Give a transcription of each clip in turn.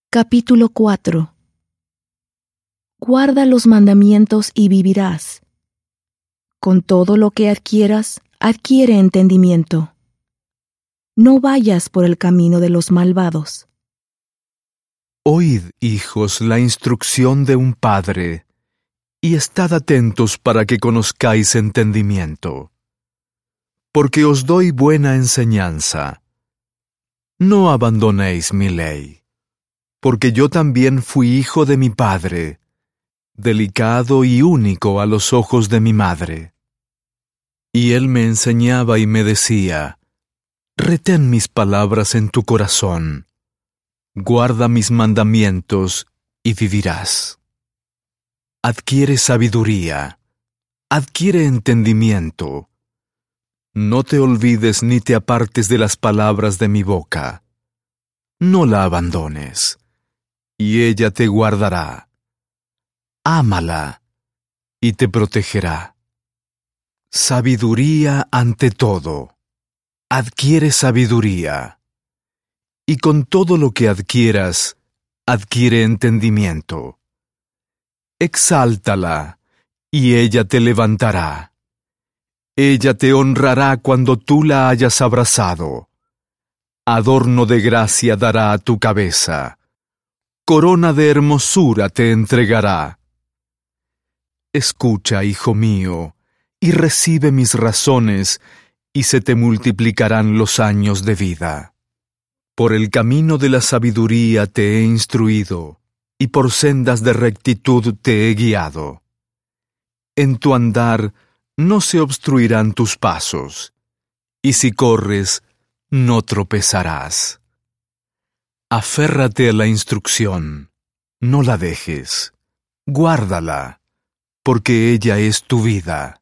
Capítulo 4. Guarda los mandamientos y vivirás. Con todo lo que adquieras, adquiere entendimiento. No vayas por el camino de los malvados. Oíd, hijos, la instrucción de un padre, y estad atentos para que conozcáis entendimiento. Porque os doy buena enseñanza. No abandonéis mi ley. Porque yo también fui hijo de mi padre, delicado y único a los ojos de mi madre. Y él me enseñaba y me decía: retén mis palabras en tu corazón, guarda mis mandamientos y vivirás. Adquiere sabiduría, adquiere entendimiento. No te olvides ni te apartes de las palabras de mi boca. No la abandones, y ella te guardará. Ámala, y te protegerá. Sabiduría ante todo. Adquiere sabiduría. Y con todo lo que adquieras, adquiere entendimiento. Exáltala, y ella te levantará. Ella te honrará cuando tú la hayas abrazado. Adorno de gracia dará a tu cabeza. Corona de hermosura te entregará. Escucha, hijo mío, y recibe mis razones, y se te multiplicarán los años de vida. Por el camino de la sabiduría te he instruido, y por sendas de rectitud te he guiado. En tu andar no se obstruirán tus pasos, y si corres, no tropezarás. Aférrate a la instrucción, no la dejes, guárdala, porque ella es tu vida.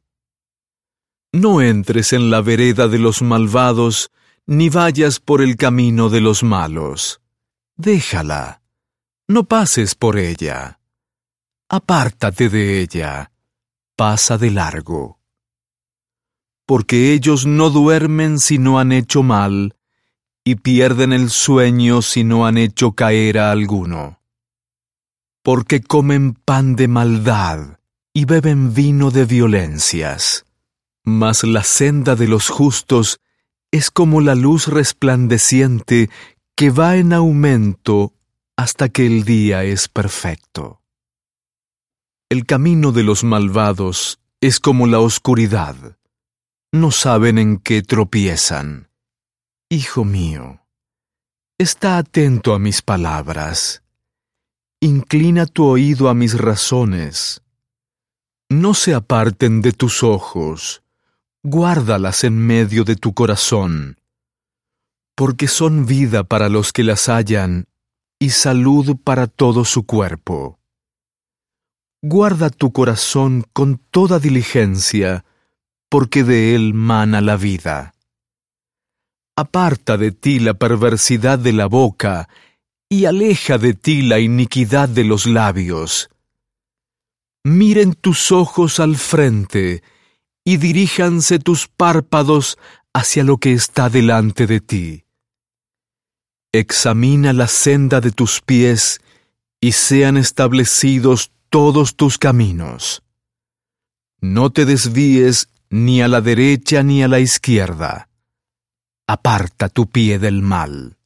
No entres en la vereda de los malvados, ni vayas por el camino de los malos. Déjala, no pases por ella. Apártate de ella, pasa de largo. Porque ellos no duermen si no han hecho mal, y pierden el sueño si no han hecho caer a alguno. Porque comen pan de maldad y beben vino de violencias. Mas la senda de los justos es como la luz resplandeciente que va en aumento hasta que el día es perfecto. El camino de los malvados es como la oscuridad. No saben en qué tropiezan. Hijo mío, está atento a mis palabras. Inclina tu oído a mis razones. No se aparten de tus ojos, guárdalas en medio de tu corazón, porque son vida para los que las hallan y salud para todo su cuerpo. Guarda tu corazón con toda diligencia, porque de él mana la vida. Aparta de ti la perversidad de la boca, y aleja de ti la iniquidad de los labios. Miren tus ojos al frente, y diríjanse tus párpados hacia lo que está delante de ti. Examina la senda de tus pies, y sean establecidos todos tus caminos. No te desvíes ni a la derecha ni a la izquierda. Aparta tu pie del mal.